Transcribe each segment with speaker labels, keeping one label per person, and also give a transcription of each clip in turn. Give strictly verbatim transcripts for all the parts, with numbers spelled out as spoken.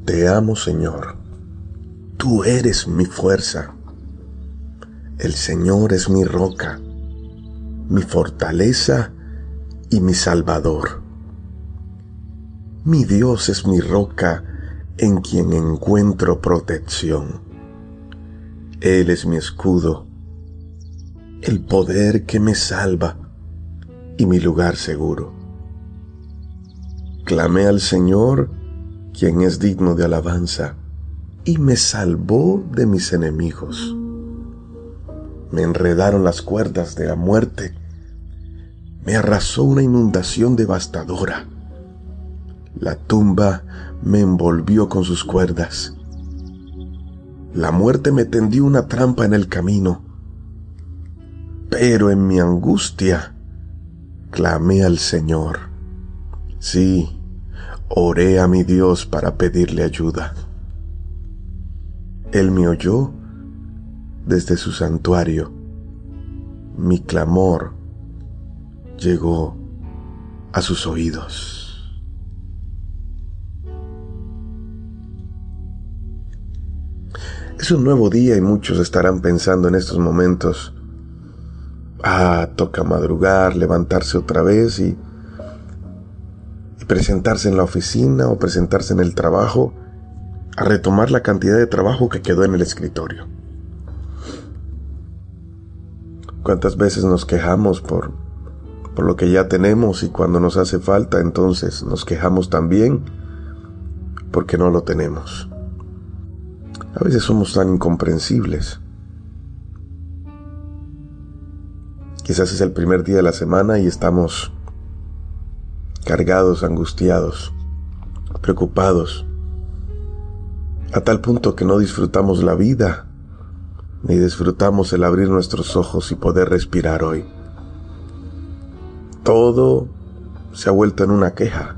Speaker 1: Te amo, Señor. Tú eres mi fuerza. El Señor es mi roca, mi fortaleza y mi Salvador. Mi Dios es mi roca en quien encuentro protección. Él es mi escudo, el poder que me salva y mi lugar seguro. Clamé al Señor, quien es digno de alabanza, y me salvó de mis enemigos. Me enredaron las cuerdas de la muerte, me arrasó una inundación devastadora. La tumba me envolvió con sus cuerdas. La muerte me tendió una trampa en el camino. Pero en mi angustia clamé al Señor. Sí, oré a mi Dios para pedirle ayuda. Él me oyó desde su santuario. Mi clamor llegó a sus oídos. Es un nuevo día y muchos estarán pensando en estos momentos: ah, toca madrugar, levantarse otra vez y, y presentarse en la oficina o presentarse en el trabajo, a retomar la cantidad de trabajo que quedó en el escritorio. ¿Cuántas veces nos quejamos por, por lo que ya tenemos, y cuando nos hace falta, entonces nos quejamos también porque no lo tenemos? A veces somos tan incomprensibles. Quizás es el primer día de la semana y estamos cargados, angustiados, preocupados, a tal punto que no disfrutamos la vida, ni disfrutamos el abrir nuestros ojos y poder respirar hoy. Todo se ha vuelto en una queja.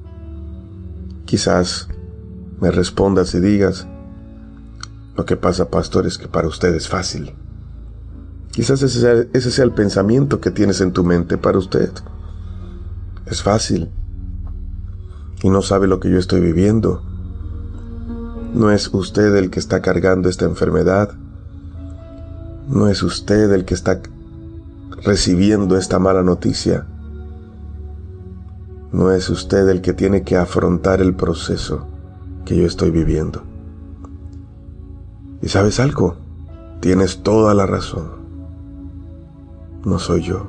Speaker 1: Quizás me respondas y digas: lo que pasa, pastor, es que para usted es fácil. Quizás ese sea, ese sea el pensamiento que tienes en tu mente para usted. Es fácil. Y no sabe lo que yo estoy viviendo. No es usted el que está cargando esta enfermedad. No es usted el que está recibiendo esta mala noticia. No es usted el que tiene que afrontar el proceso que yo estoy viviendo. ¿Y sabes algo? Tienes toda la razón. No soy yo.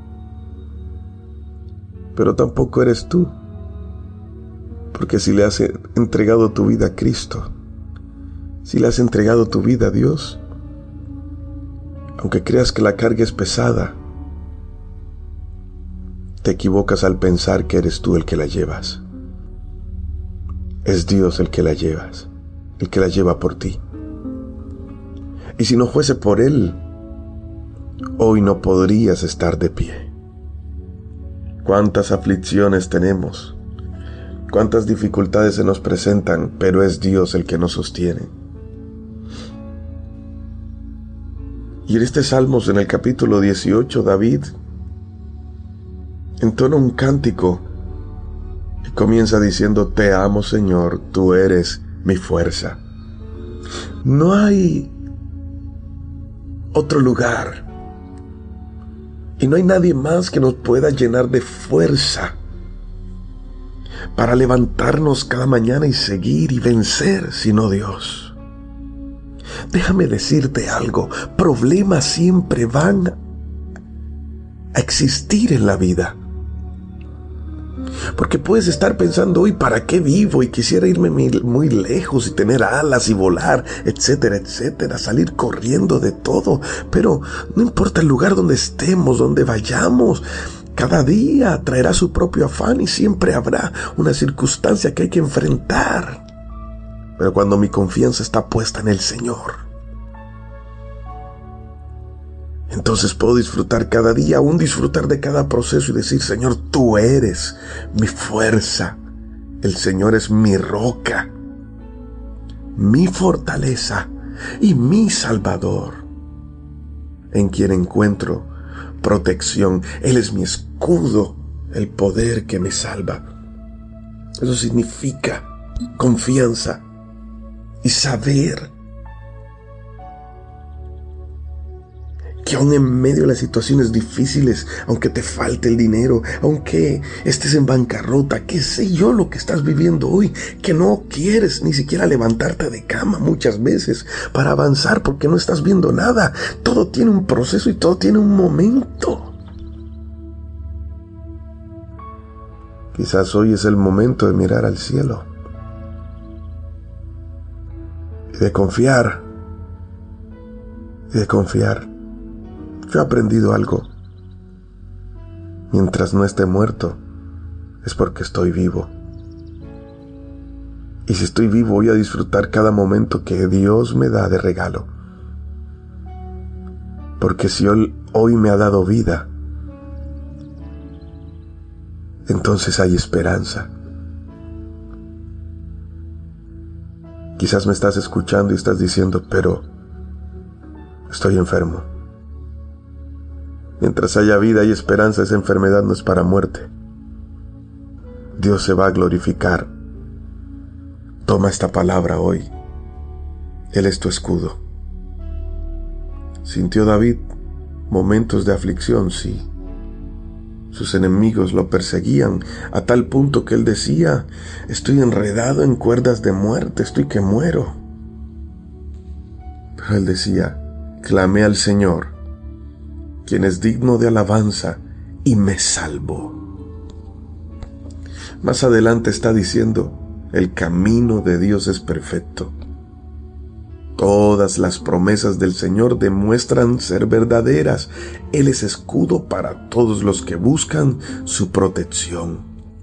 Speaker 1: Pero tampoco eres tú. Porque si le has entregado tu vida a Cristo, si le has entregado tu vida a Dios, aunque creas que la carga es pesada, te equivocas al pensar que eres tú el que la llevas. Es Dios el que la llevas, el que la lleva por ti. Y si no fuese por Él, hoy no podrías estar de pie. Cuántas aflicciones tenemos, cuántas dificultades se nos presentan, pero es Dios el que nos sostiene. Y en este Salmos, en el capítulo dieciocho, David entona un cántico y comienza diciendo: te amo, Señor, tú eres mi fuerza. No hay otro lugar, y no hay nadie más que nos pueda llenar de fuerza para levantarnos cada mañana y seguir y vencer, sino Dios. Déjame decirte algo: problemas siempre van a existir en la vida. Porque puedes estar pensando hoy: ¿para qué vivo? Y quisiera irme muy lejos y tener alas y volar, etcétera, etcétera, salir corriendo de todo. Pero no importa el lugar donde estemos, donde vayamos, cada día traerá su propio afán y siempre habrá una circunstancia que hay que enfrentar. Pero cuando mi confianza está puesta en el Señor, entonces puedo disfrutar cada día, aún disfrutar de cada proceso y decir: Señor, tú eres mi fuerza. El Señor es mi roca, mi fortaleza y mi Salvador, en quien encuentro protección. Él es mi escudo, el poder que me salva. Eso significa confianza y saber que aún en medio de las situaciones difíciles, aunque te falte el dinero, aunque estés en bancarrota, qué sé yo lo que estás viviendo hoy, que no quieres ni siquiera levantarte de cama muchas veces para avanzar porque no estás viendo nada. Todo tiene un proceso y todo tiene un momento. Quizás hoy es el momento de mirar al cielo y de confiar, y de confiar. Yo he aprendido algo. Mientras no esté muerto, es porque estoy vivo. Y si estoy vivo, voy a disfrutar cada momento que Dios me da de regalo. Porque si Él hoy me ha dado vida, entonces hay esperanza. Quizás me estás escuchando y estás diciendo, pero estoy enfermo. Mientras haya vida y esperanza, esa enfermedad no es para muerte. Dios se va a glorificar. Toma esta palabra hoy. Él es tu escudo. ¿Sintió David momentos de aflicción? Sí. Sus enemigos lo perseguían a tal punto que él decía, estoy enredado en cuerdas de muerte, estoy que muero. Pero él decía, clamé al Señor, quien es digno de alabanza, y me salvó. Más adelante está diciendo, el camino de Dios es perfecto. Todas las promesas del Señor demuestran ser verdaderas. Él es escudo para todos los que buscan su protección.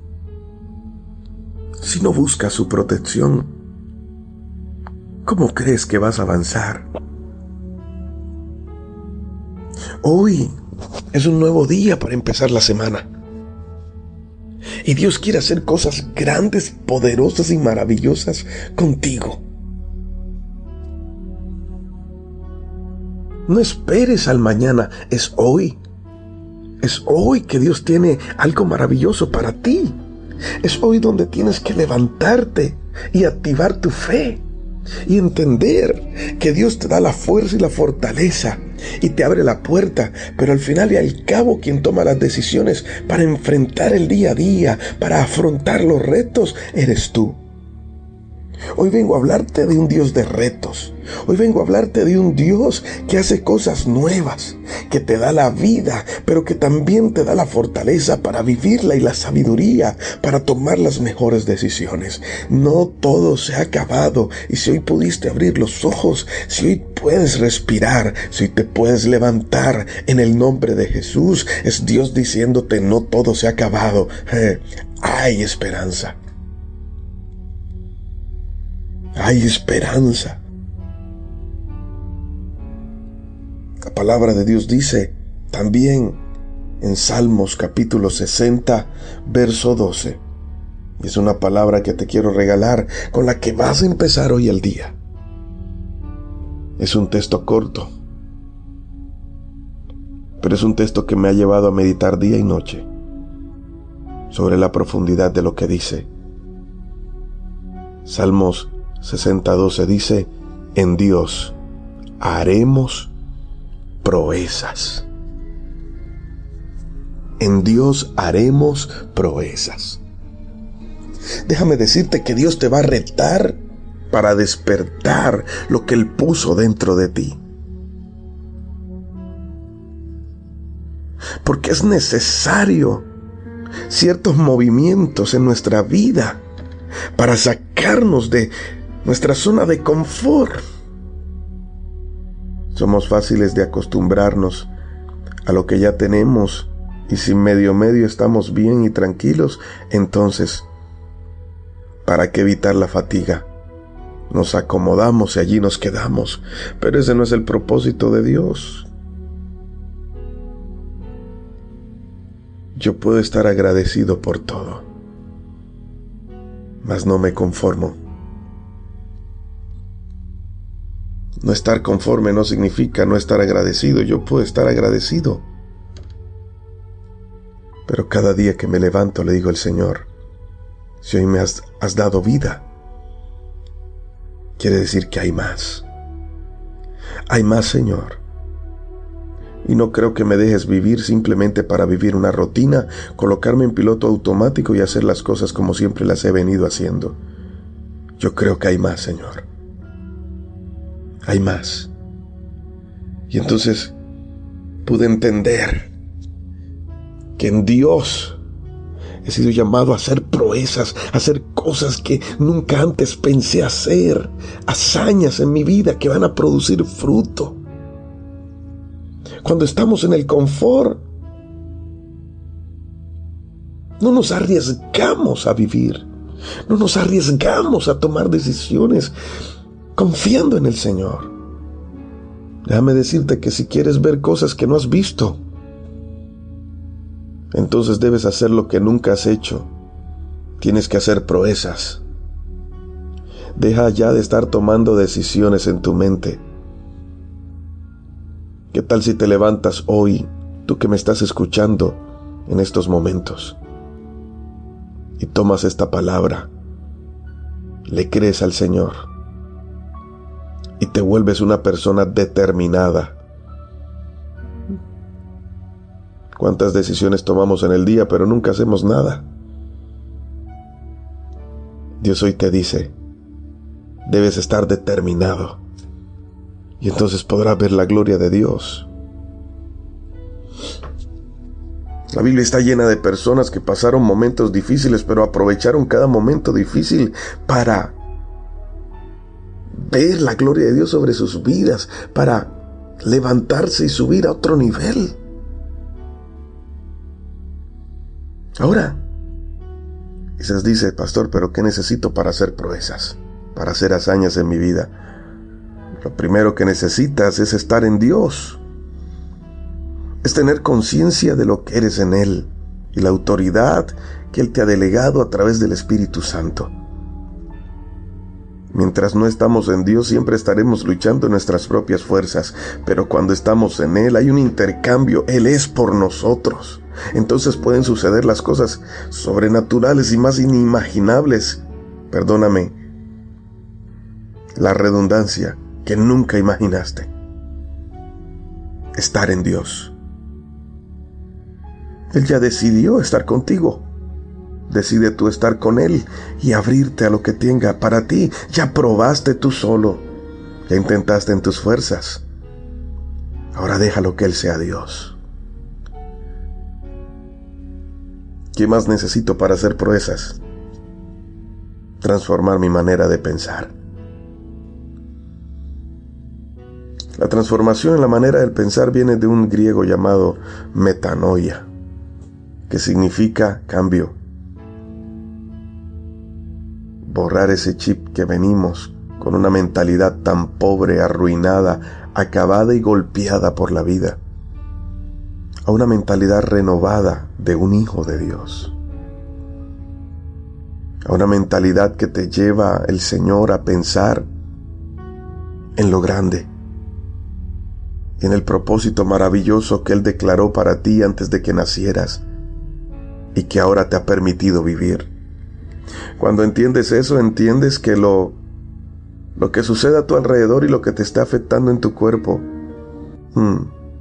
Speaker 1: Si no buscas su protección, ¿cómo crees que vas a avanzar? Hoy es un nuevo día para empezar la semana. Y Dios quiere hacer cosas grandes, poderosas y maravillosas contigo. No esperes al mañana, es hoy. Es hoy que Dios tiene algo maravilloso para ti. Es hoy donde tienes que levantarte y activar tu fe. Y entender que Dios te da la fuerza y la fortaleza y te abre la puerta, pero al final y al cabo quien toma las decisiones para enfrentar el día a día, para afrontar los retos, eres tú. Hoy vengo a hablarte de un Dios de retos. Hoy vengo a hablarte de un Dios que hace cosas nuevas, que te da la vida, pero que también te da la fortaleza para vivirla y la sabiduría para tomar las mejores decisiones. No todo se ha acabado, y si hoy pudiste abrir los ojos, si hoy puedes respirar, si hoy te puedes levantar en el nombre de Jesús, es Dios diciéndote no todo se ha acabado. Eh, hay esperanza. Hay esperanza. La palabra de Dios dice también en Salmos capítulo sesenta, verso doce. Y es una palabra que te quiero regalar, con la que vas a empezar hoy el día. Es un texto corto, pero es un texto que me ha llevado a meditar día y noche sobre la profundidad de lo que dice. Salmos sesenta doce dice, en Dios haremos proezas. En Dios haremos proezas. Déjame decirte que Dios te va a retar para despertar lo que Él puso dentro de ti. Porque es necesario ciertos movimientos en nuestra vida para sacarnos de nuestra zona de confort. Somos fáciles de acostumbrarnos a lo que ya tenemos, y si medio medio estamos bien y tranquilos, entonces, ¿para qué evitar la fatiga? Nos acomodamos y allí nos quedamos, pero ese no es el propósito de Dios. Yo puedo estar agradecido por todo, mas no me conformo. No estar conforme no significa no estar agradecido. Yo puedo estar agradecido, pero cada día que me levanto le digo al Señor, si hoy me has, has dado vida, quiere decir que hay más. Hay más, Señor. Y no creo que me dejes vivir simplemente para vivir una rutina, colocarme en piloto automático y hacer las cosas como siempre las he venido haciendo. Yo creo que hay más, Señor. Hay más. Y entonces pude entender que en Dios he sido llamado a hacer proezas, a hacer cosas que nunca antes pensé hacer, hazañas en mi vida que van a producir fruto. Cuando estamos en el confort, no nos arriesgamos a vivir, no nos arriesgamos a tomar decisiones confiando en el Señor. Déjame decirte que si quieres ver cosas que no has visto, entonces debes hacer lo que nunca has hecho. Tienes que hacer proezas. Deja ya de estar tomando decisiones en tu mente. ¿Qué tal si te levantas hoy, tú que me estás escuchando en estos momentos, y tomas esta palabra, le crees al Señor y te vuelves una persona determinada? ¿Cuántas decisiones tomamos en el día, pero nunca hacemos nada? Dios hoy te dice, debes estar determinado. Y entonces podrás ver la gloria de Dios. La Biblia está llena de personas que pasaron momentos difíciles, pero aprovecharon cada momento difícil para ver la gloria de Dios sobre sus vidas, para levantarse y subir a otro nivel. Ahora, quizás dice, pastor, pero ¿qué necesito para hacer proezas, para hacer hazañas en mi vida? Lo primero que necesitas es estar en Dios. Es tener conciencia de lo que eres en Él y la autoridad que Él te ha delegado a través del Espíritu Santo. Mientras no estamos en Dios, siempre estaremos luchando en nuestras propias fuerzas, pero cuando estamos en Él hay un intercambio. Él es por nosotros. Entonces pueden suceder las cosas sobrenaturales y más inimaginables, perdóname la redundancia, que nunca imaginaste. Estar en Dios. Él ya decidió estar contigo. Decide tú estar con Él y abrirte a lo que tenga para ti. Ya probaste tú solo. Ya intentaste en tus fuerzas. Ahora déjalo que Él sea Dios. ¿Qué más necesito para hacer proezas? Transformar mi manera de pensar. La transformación en la manera de pensar viene de un griego llamado metanoia, que significa cambio. Borrar ese chip que venimos con una mentalidad tan pobre, arruinada, acabada y golpeada por la vida, a una mentalidad renovada de un hijo de Dios. A una mentalidad que te lleva el Señor a pensar en lo grande, en el propósito maravilloso que Él declaró para ti antes de que nacieras y que ahora te ha permitido vivir. Cuando entiendes eso, entiendes que lo, lo que sucede a tu alrededor y lo que te está afectando en tu cuerpo hmm,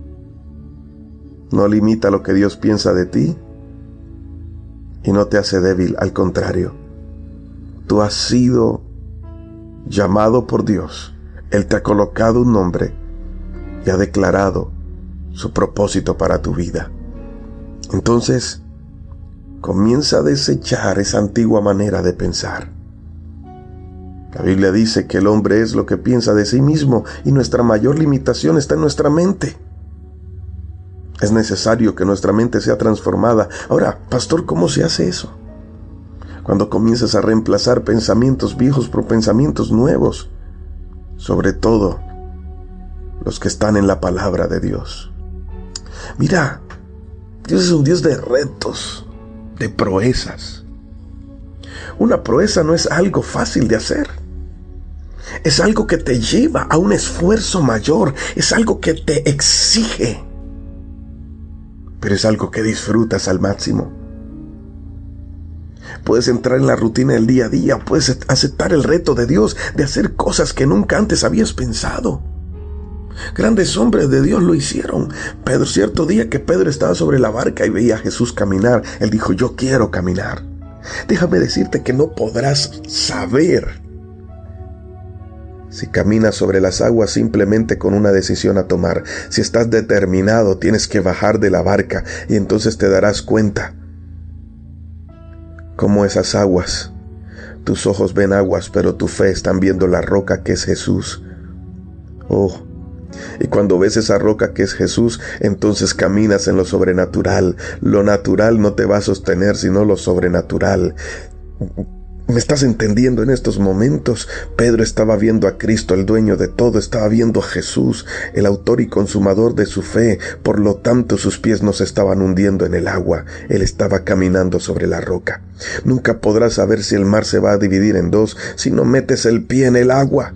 Speaker 1: no limita lo que Dios piensa de ti y no te hace débil, al contrario. Tú has sido llamado por Dios. Él te ha colocado un nombre y ha declarado su propósito para tu vida. Entonces, comienza a desechar esa antigua manera de pensar. La Biblia dice que el hombre es lo que piensa de sí mismo y nuestra mayor limitación está en nuestra mente. Es necesario que nuestra mente sea transformada. Ahora, pastor, ¿cómo se hace eso? Cuando comienzas a reemplazar pensamientos viejos por pensamientos nuevos, sobre todo los que están en la palabra de Dios. Mira, Dios es un Dios de retos, de proezas. Una proeza no es algo fácil de hacer. Es algo que te lleva a un esfuerzo mayor. Es algo que te exige. Pero es algo que disfrutas al máximo. puedes entrar en la rutina del día a día, puedes aceptar el reto de Dios de hacer cosas que nunca antes habías pensado. Grandes hombres de Dios lo hicieron. Pedro, cierto día que Pedro estaba sobre la barca y veía a Jesús caminar, él dijo: yo quiero caminar. Déjame decirte que no podrás saber si caminas sobre las aguas simplemente con una decisión a tomar. Si estás determinado, tienes que bajar de la barca y entonces te darás cuenta cómo esas aguas, tus ojos ven aguas, pero tu fe están viendo la roca que es Jesús. Oh, y cuando ves esa roca que es Jesús, entonces caminas en lo sobrenatural. Lo natural no te va a sostener, sino lo sobrenatural. ¿Me estás entendiendo en estos momentos? Pedro estaba viendo a Cristo, el dueño de todo, estaba viendo a Jesús, el autor y consumador de su fe. Por lo tanto, sus pies no se estaban hundiendo en el agua, él estaba caminando sobre la roca. Nunca podrás saber si el mar se va a dividir en dos si no metes el pie en el agua.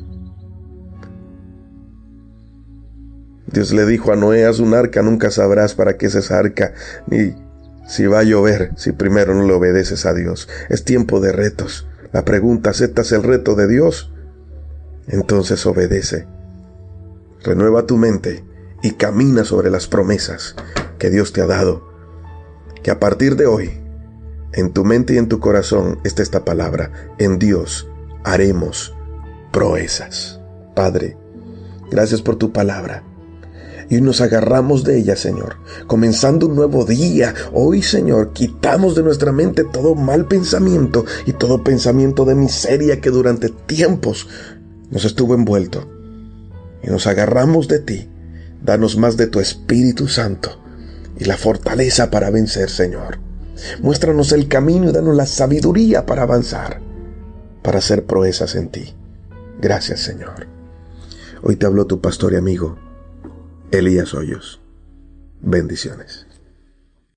Speaker 1: Dios le dijo a Noé: haz un arca, nunca sabrás para qué es esa arca, ni si va a llover, si primero no le obedeces a Dios. Es tiempo de retos. La pregunta: ¿aceptas el reto de Dios? Entonces obedece. Renueva tu mente y camina sobre las promesas que Dios te ha dado. Que a partir de hoy, en tu mente y en tu corazón esté esta palabra: en Dios haremos proezas. Padre, gracias por tu palabra. Y nos agarramos de ella, Señor, comenzando un nuevo día. Hoy, Señor, quitamos de nuestra mente todo mal pensamiento y todo pensamiento de miseria que durante tiempos nos estuvo envuelto. Y nos agarramos de ti. Danos más de tu Espíritu Santo y la fortaleza para vencer, Señor. Muéstranos el camino y danos la sabiduría para avanzar, para hacer proezas en ti. Gracias, Señor. Hoy te habló tu pastor y amigo Elías Hoyos. Bendiciones.